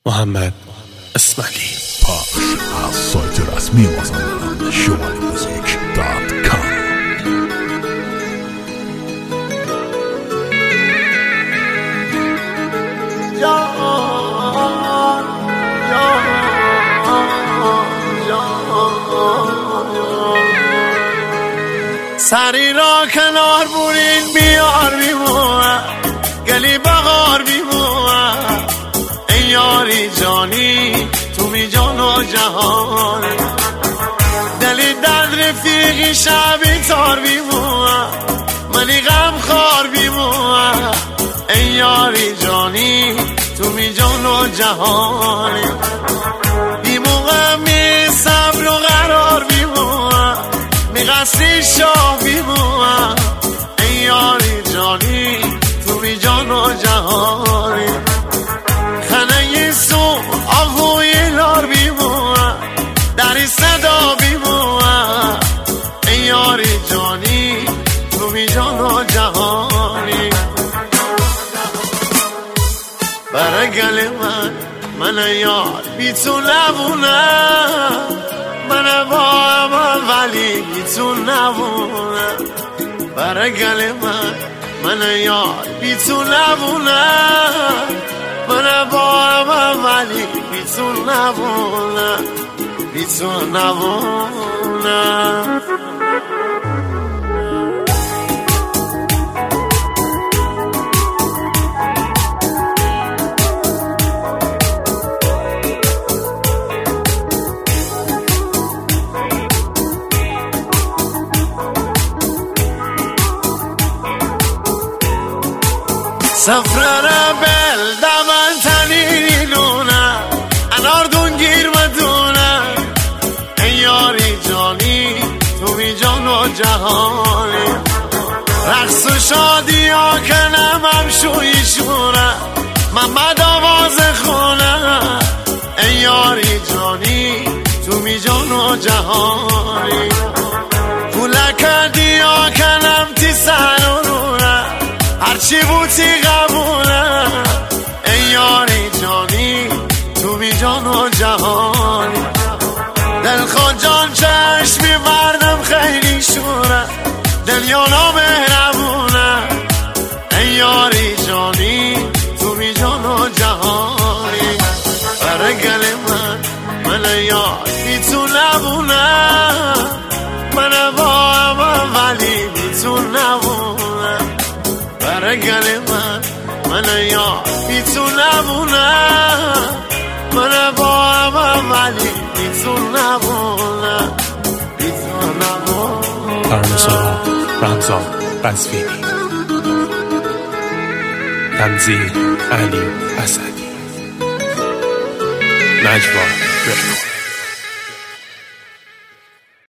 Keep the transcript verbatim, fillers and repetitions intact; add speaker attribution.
Speaker 1: محمد اسماعیلی.
Speaker 2: پخش از سایت رسمی مازندران شمالی موزیک دات کام.
Speaker 3: سری را کنار برین بیار بیموه گلی بغار بیموه ای یاری جانی تو بی جان و جهان دلی درد رفیقی شبی تار بیموه منی غم خار بیموه ای یاری جانی تو بی جان و جهان بیموه می صبر و قرار بیموه می قصری شاه بیموه ای یاری جانی تو بی جان و جهانی خنه سو آهوی لار بیموه دری صدا بیموه ای یاری جانی تو بی جان و جهانی برای گل من من یار بی تو نبونه من با من ولی بی تو نبونه برای گل من من یار بی تو نبونه من با من ولی بی تو نبونه بی تو نبونه سفره بل دمن تنی لونه انار دونگیر مدونه ای یاری جانی تو بی جان و جهانی رقص و شادی ها کنم هم شوی شونه محمد آواز خونه ای یاری جانی تو بی جان و جهانی پوله کردی ها کنم تی سر و رونه هرچی بودی قبوله ای یاری جانی تو بی جان و جهانی دل خود جان چشمی بردم خیلی شوره دل یانا مهربونه ای یاری جانی تو بی جان و جهانی برای گل من من یار بی تو نبونه من با من ولی بی تو نبونه برای گل من من یار بی تو نبونه من با من ولی بی تو نبونه بی تو نبونه.
Speaker 1: ترانه‌سرا رمضان قزوینی، تنظیم علی اسدی، نجوا رفت.